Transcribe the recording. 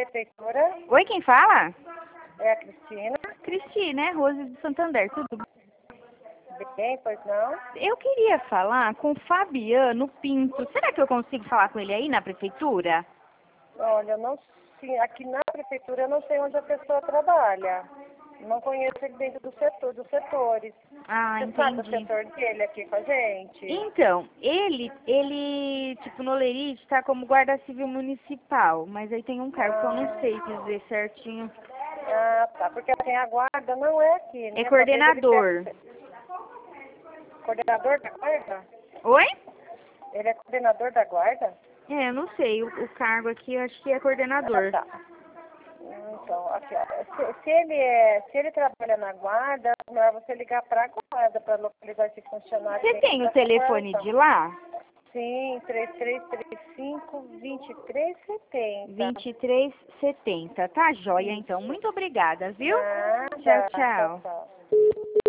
prefeitura. Oi, quem fala? É a Cristina. Cristina, é Rose do Santander, tudo Bem, pois não? Eu queria falar com o Fabiano Pinto. Será que eu consigo falar com ele aí na prefeitura? Olha, eu não, sim, aqui na prefeitura eu não sei onde a pessoa trabalha. Não conheço ele dentro do setor, dos setores. Ah, Você sabe o entendi. setor dele aqui com a gente? Então, ele, tipo, no Lerite tá como guarda civil municipal, mas aí tem um cargo que eu não sei dizer certinho. Tá, porque assim, a guarda não é aqui, É né? Talvez ele coordenador. coordenador da guarda? Oi? Ele é coordenador da guarda? É, eu não sei, o cargo aqui eu acho que é coordenador. Tá. Então, aqui, ó, se ele trabalha na guarda, é melhor você ligar para a guarda para localizar esse funcionário Você dentro tem o da telefone corporação. de lá? Sim, 3335-2370. 2370. Tá joia, então. Isso. Muito obrigada, viu? Tchau, Nada. Tchau, tchau. tchau.